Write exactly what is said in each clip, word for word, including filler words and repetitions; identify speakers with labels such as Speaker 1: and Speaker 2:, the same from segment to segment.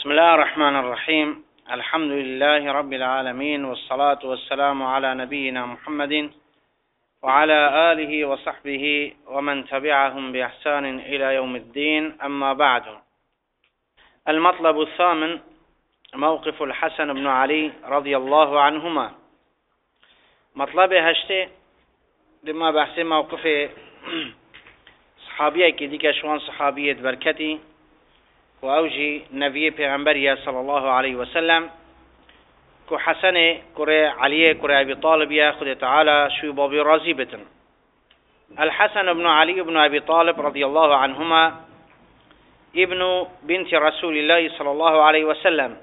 Speaker 1: بسم الله الرحمن الرحيم. الحمد لله رب العالمين، والصلاة والسلام على نبينا محمد وعلى آله وصحبه ومن تبعهم بإحسان إلى يوم الدين. أما بعد، المطلب الثامن موقف الحسن بن علي رضي الله عنهما. مطلب هشته لما بحث موقف صحابيه که دیگه شوان صحابیت برکتی و اوجی نبی پیغمبریه صلی الله علیه و سلم که حسن کره علیه کره ابی طالبیه خود تعالی شوی بابی راضی بتن. الحسن بن علي بن أبي طالب رضي الله عنهما ابن بنت رسول الله صلى الله عليه وسلم.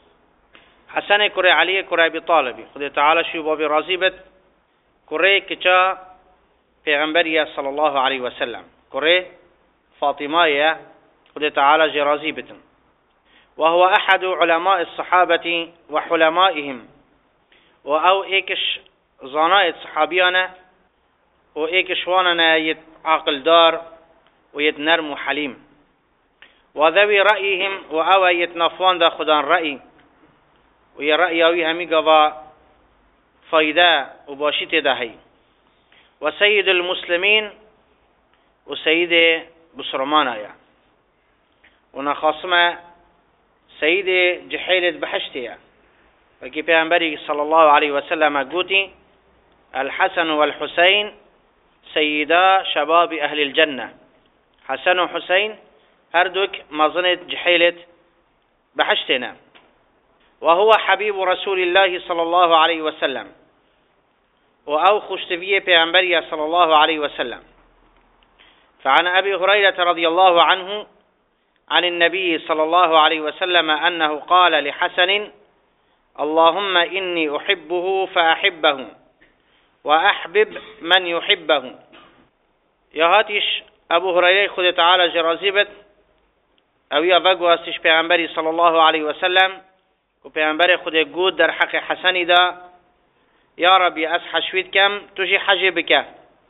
Speaker 1: حسن كري علي كري أبي طالب خد تعالى شو بابي راضي كري كتا پیغمبرية صلى الله عليه وسلم كري فاطمة خد تعالى جرازي بتن، وهو أحد علماء الصحابة وحلمائهم، وأو إيكش زناء صحابيانا و ایکش واننا يت عاقل دار ويت نرم وحليم، وذوي رأيهم و او يتنافوان دا خدان رأي ويا رأي اوي همي قضا فايدة وباشيت دهي، وسيد المسلمين وسيد بسرمانا يا ونخاصمة سيد جحيلة بحشتيا. وكي پیغمبري صلى الله عليه وسلم قوتي الحسن والحسين سيدا شباب أهل الجنة. حسن وحسين هردك مظنة جحيلة بحشتنا، وهو حبيب رسول الله صلى الله عليه وسلم وأو خشتفية بيعنبرية صلى الله عليه وسلم. فعن أبي هريرة رضي الله عنه عن النبي صلى الله عليه وسلم أنه قال لحسن: اللهم إني أحبه فأحبه وأحبب من يحبه. يا هاتش أبو هريرة خد تعالى جرازيبت أو يا بقواستش پیغمبري صلى الله عليه وسلم و پیغمبري خد قود در حق حسن دا: يا ربي أس حشويت كم تجي حجي بك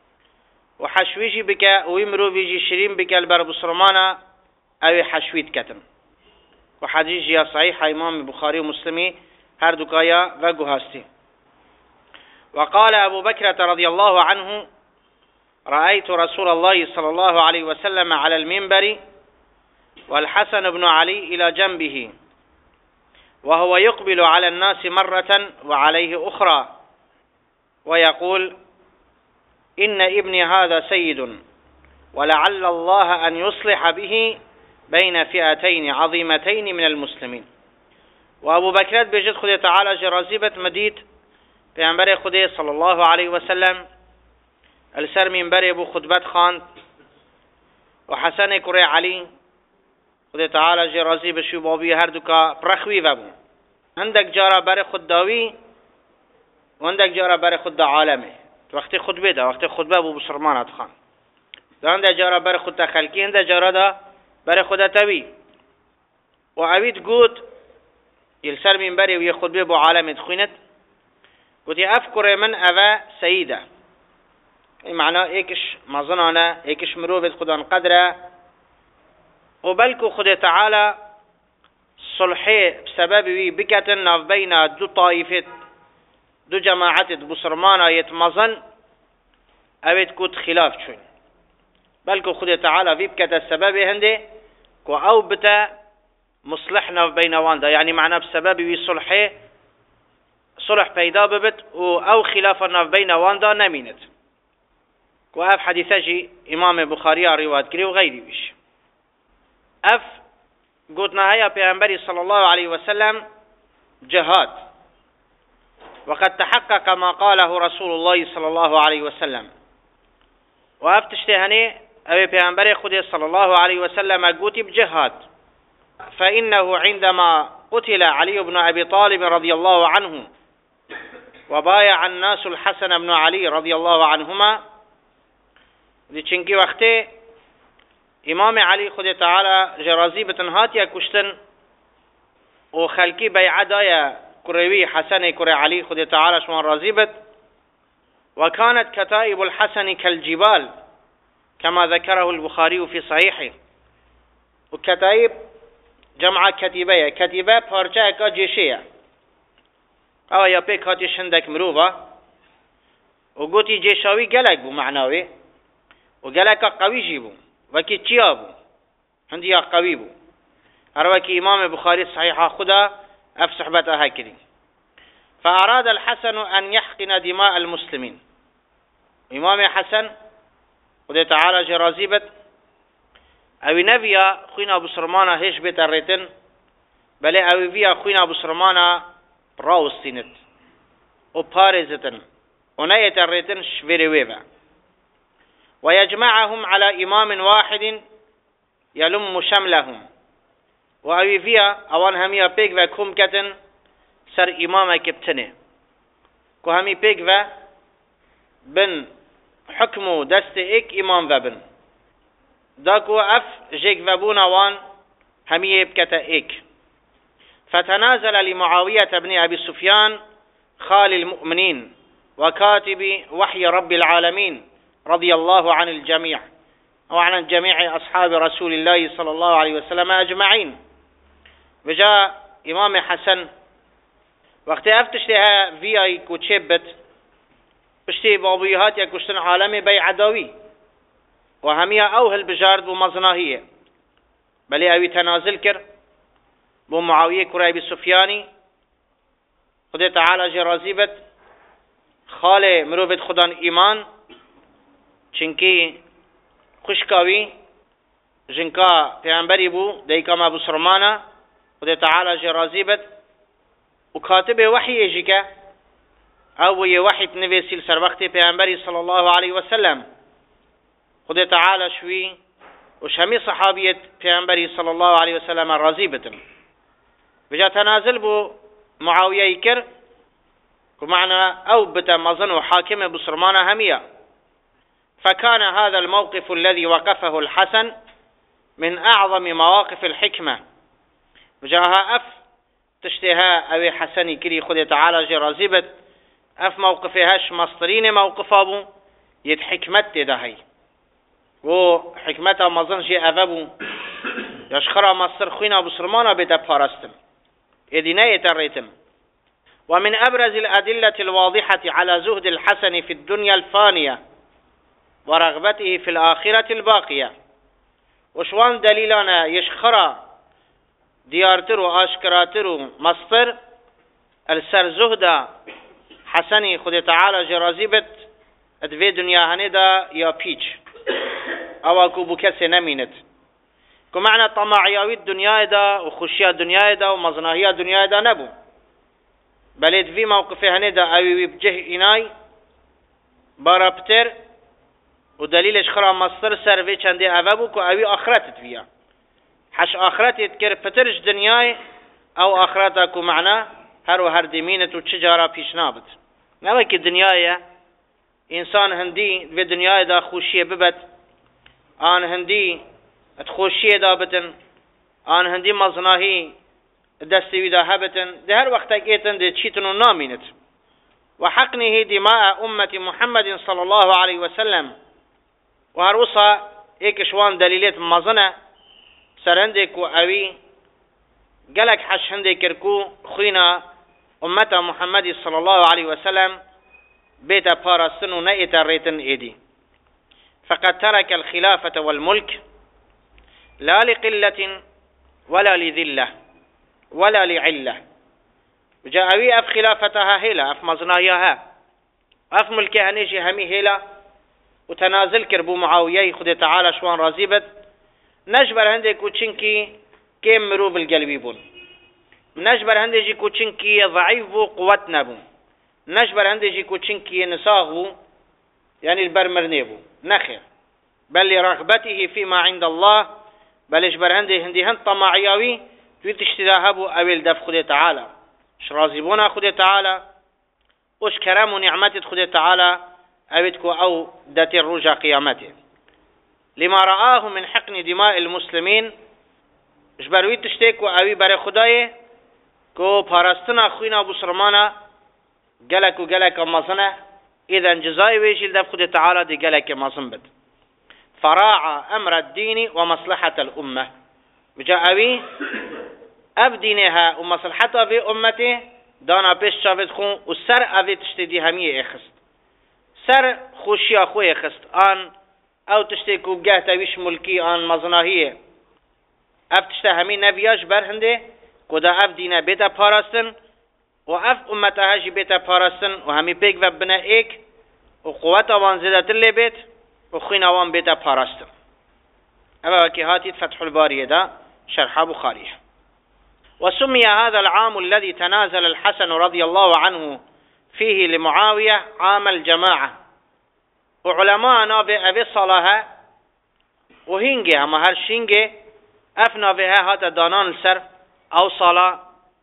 Speaker 1: وحشويجي بك ويمرو بيجي شرين بك البر بسرمانا أو حشويت كتم. وحديث يا صحيح إمام بخاري ومسلمي هر دكايا وقوهاستي. وقال أبو بكر رضي الله عنه: رأيت رسول الله صلى الله عليه وسلم على المنبر والحسن بن علي إلى جنبه وهو يقبل على الناس مرة وعليه أخرى ويقول: إن ابني هذا سيد ولعل الله أن يصلح به بين فئتين عظيمتين من المسلمين. وأبو بكر بجد خد تعالى جرازيبة مديد پیامبر خدا صلی الله علیه و سلم السر منبر بو خطبت خواند و حسن کره علی خدا تعالی جرازی بشو بابی هر دوکا پرخوی و بو اندک جارا بر خود داوی و اندک جارا بر خود عالمه. وقتی خطبه دا وقتی خطبه بو بسرمانت خان دا اندک جارا بر خود تخلکی اندک جارا دا بر خود تاوی و اوید گوت السر منبر و یه خطبه بو عالمت خوینت قلت أفكر من أبا سيدة، معناه إيكش مظنانا إيكش مروبت خدان قدره وبلكو خد تعالى صلحي بسبب وي بكتن ناف بين دو طائفة دو جماعة بسرمانا يتمظن أبيت كوت خلاف شوين، بلكو خد تعالى في بكت السبب هندي كو أو بتا مصلحنا بين واندا، يعني معناه بسبب وي صلحي صلح پیدا ببت و او خلافنا بين واندا نمينت. و اف حديثه جي امام بخاري روایت کری و غیری بیش. اف قلتنا هيا پیغمبري صلى الله عليه وسلم جهاد، وقد تحقق ما قاله رسول الله صلى الله عليه وسلم. و اف تشتهني او پیغمبري خود صلى الله عليه وسلم قوتي بجهاد، فإنه عندما قتل علي بن أبي طالب رضي الله عنه وبايع الناس الحسن بن علي رضي الله عنهما، دي چنكي وقته امام علي خود تعالى جرازي بتنهات يا كشتن و خلقي بيعه دايا كروي حسن كري علي خود تعالى شوان رازيبت. وكانت كتائب الحسن كالجبال كما ذكره البخاري في صحيحه. وكتائب جمع كتيبة كتيبة بارجة كا جيشية أو يا بيك هاتي شندك مروفا وقوتي جيشاوي قلق بو معناوي وقلق قوي جيبو وكي تيابو هندي يا قوي بو أروكي إمام بخاري صحيحة خدا أف صحبتها هكذا. فأراد الحسن أن يحقن دماء المسلمين. إمام حسن خدا تعالى جرازيبت أو نبيا خوينا أبو سرمانا هيش بيت الريتن بل أو فيا خوينا أبو سرمانا راوستينت وبارزتن ونيت الريتن شفيري ويبا ويجمعهم على إمام واحد يلم شملهم وأوي فيها أوان هميا بيك وكم كتن سر إمامة كبتنه كو همي بيك و بن حكمو دست إيك إمام وبن داكو أف جيك وبونا وان همي يبكت إيك فتنازل لمعاوية بن أبي سفيان خال المؤمنين وكاتب وحي رب العالمين رضي الله عن الجميع وعن جميع أصحاب رسول الله صلى الله عليه وسلم أجمعين. وجاء إمام حسن وقت أفتش لها في أي كتشبت بشتي بابيهات يكشتن عالمي بي عدوي وهمية أوهل بجارد ومزناهية بل أوي تنازل كر بو معاوية كريبي سفياني خده تعالى جرازيبت خاله مروفت خدان إيمان چنكي خشكاوي جنكا پیغمبری بو ديكا ما ابو سرمانا خده تعالى جرازيبت وكاتب وحي يجيكا او وحي تنفيسيل سر وقت پیغمبری صلى الله عليه وسلم خده تعالى شوي وشمي صحابية پیغمبری صلى الله عليه وسلم رازيبت بجا تنازل بو معاوية يكر ومعنى او بتا مظن وحاكم ابو سرمانا همية. فكان هذا الموقف الذي وقفه الحسن من أعظم مواقف الحكمة وجاها أف تشتها أوي حسني كري خد تعالى جرازيبت أف موقفهاش مصطرين موقف أبو يد حكمت دهي وحكمتها مظنشي أفبو يشخرا مصر خوين أبو سرمانا بدا بارستم إدناية الريتم. ومن أبرز الأدلة الواضحة على زهد الحسن في الدنيا الفانية ورغبته في الآخرة الباقية وشوان دليلنا يشخرا ديارتر وآشكراتر مصطر السر زهدا حسني خد تعالى جرازيبت ادوي دنيا هندا يا بيج او اكو بكسي نمينت كو معنى طماعياوي الدنيا دا وخشيا الدنيا دا ومظناهيا الدنيا دا نبو بل ادوي موقف هندا اوي بجه اناي بارابتر ودليل خرا مصدر سروي چندي اوابو كو اوي اخرت فيها حش اخرت يتكر فترج دنياي او اخرتكو معنا هر و هر دمينت وتشجارا پیش نابت نوكي دنياي انسان هندي في دنياي دا خوشيه ببت آن هندي تخوشيه دا بتن آن هندي مزناهي دستوي دا هبتن ده هر وقت ايتن ده چيتنو نامينت وحقنه دماء أمة محمد صلى الله عليه وسلم وهروصا ايك شوان دليلات مزنة سرهندك وأوي قالك حش هندي كركو خوينا أمة محمد صلى الله عليه وسلم بيت بارستن ونأيت الريتن ايدي فقد ترك الخلافة والملك لا لقلة ولا لذلة ولا لعلة وجاءوي أف خلافتها هيلا أف مزناياها أف ملكها نيجي همي هيلا وتنازل كربو معاوية خد تعالى شوان رازيبت نجبر هندك وچنكي كيم مروف القلبي بون نجبر هندجي كوچنكي ضعيف قوت نبو نجبر هندجي كوچنكي نساغو يعني البرمرني بو نخير بل لرغبته فيما عند الله بل اجبر هندي هندي هند طماعياوي تويت اشتداهبو اويل دف خد تعالى شرازيبونا خد تعالى وش كرام ونعمة خد تعالى اويتكو او دات الرجا قيامته لما رآه من حقن دماء المسلمين اجبروي تشتيكو اوي بري خدايه كو پارستنا خوينا ابو سرمانا قلقو قلق مصنع اذا جزاي ويجيل دف خد تعالى دي قلق مصنبت فراعى امر الدين ومصلحة الامة بجاءوي اف دينها ومصلحتها في امته دانا پیش شاید خون و سر اوی تشتی دی همیه اخست سر خوشی اخوی اخست آن او تشتی کو گه تاویش ملکی آن مزناهیه اف تشتی همی نبیاش برهنده کدا اف دینه بیتا پاراستن و اف امتها جی بیتا پاراستن و همی پیک و بنا ایک و قوت آوان زیده تلی بیت و خوین آوان بیتا پاراستن اما وكي هاتي فتح الباري دا شرح بخاري. وسمي هذا العام الذي تنازل الحسن رضي الله عنه فيه لمعاوية عام الجماعة وعلماء نابي أبي صلاها وهنجي هم هرشينجي أفنا بها هذا دانان السر أو صلاة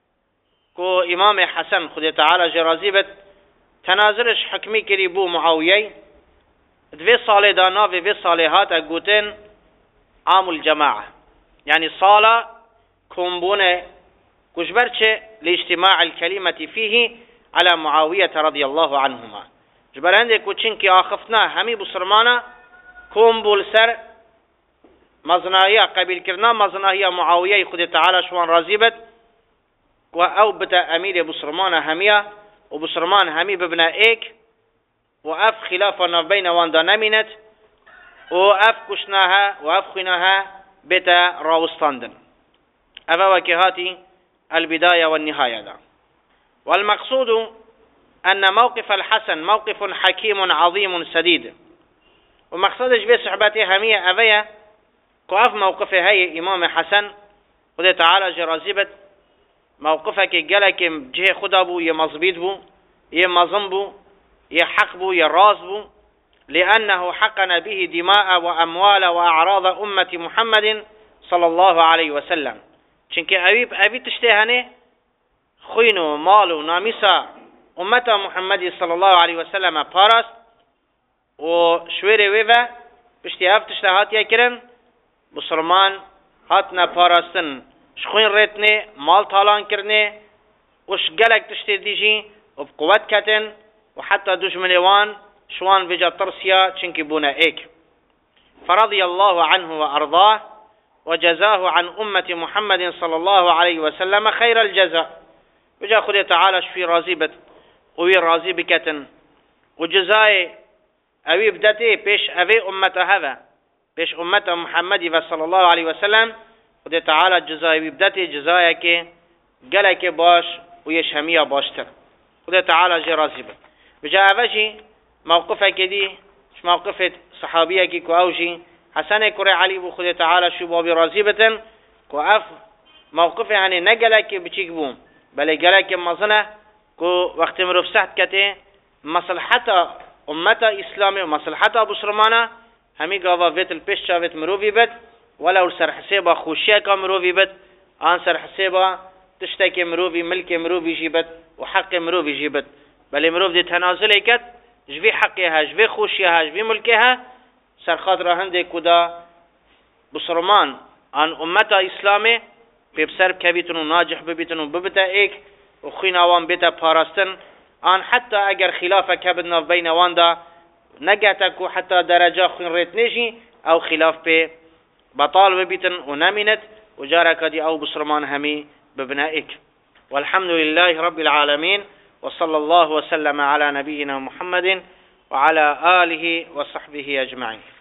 Speaker 1: كو إمام حسن خد تعالى جرازيبت تنازلش حكمي كريبو معاوية دوی صالة دانا في صالة هاتا قوتين عام الجماعة يعني صالة كومبونه كجبرش لاجتماع الكلمة فيه على معاوية رضي الله عنهما جبر عندك وچنكي آخفتنا همي بسرمانا كومبول سر مزناهية قبيل كرنا مزناهية معاوية خد تعالى شوان رازيبت و او بتا امير بسرمانا همية وبسرمان همي ببنا ايك وأف خلافنا بين واندا نمينت وأف كشناها وأف خناها بتا راوستاندن أفا وكهاتي البداية والنهاية دا. والمقصود أن موقف الحسن موقف حكيم عظيم سديد ومقصد جبه صحباتي همية أفيا كأف موقفه هاي إمام حسن خده تعالى جرازيبت موقفك جلك جه خدا بو يمزبيد بو يمزم بو يحق بو يراز بو لأنه حقن به دماء وأموال وأعراض أمة محمد صلى الله عليه وسلم چونك أبيب أبي تشتهنه خوينو مالو ناميسا أمة محمد صلى الله عليه وسلم پارست و شوير ويفا بشتهاف تشتهات يكرن بسرمان هاتنا پارستن شخوين ريتنه مال طالان كرنه وش قلق تشتي ديجي وبقوات كتن وحتى دجمنوان شوان فيجا ترسيا چنكي بونا ايك فرضي الله عنه وأرضاه وجزاه عن أمة محمد صلى الله عليه وسلم خير الجزاء وجا خذ تعالى شفي راضيبت وي راضي بكتن وجزاي أوي بدتي بيش أبي أمة هذا بيش أمة محمد صلى الله عليه وسلم خذ تعالى جزاي بدتي جزايك قالك باش ويشهمية باشتر خذ تعالى جي راضيبت بجا أفجي موقفك دي مش موقفة صحابية كي كواوجي حسن كري علي بو خذ تعالى شو بابي راضيبتن كواف موقفه يعني نقلك بتشيك بوم بل قالك مظنه كو وقت مروف سحت كته مصلحة أمة إسلامي ومصلحة أبو سرمانة همي قاوا فيت البيش شافت مروفي بد ولو سر حسيبا خوشية كمروفي بد آن سر حسيبا تشتكي مروفي ملك مروفي جيبت وحق مروفي جيبت بل مروف دي تنازل كت جوي حقها جوي خوشيها جوي ملكها سر خاطر هندي كدا بسرمان آن أمة إسلامي ببسر كبيتن وناجح ببيتن وببتا ايك وخين اوان بيتا باراستن آن حتى اگر خلافة كبدنا بين واندا نقاتكو حتى درجة خين ريت نيجي او خلاف بي بطال ببيتن ونمنت وجارك دي او بسرمان همي ببنائك والحمد لله رب العالمين وصلى الله وسلم على نبينا محمد وعلى آله وصحبه أجمعين.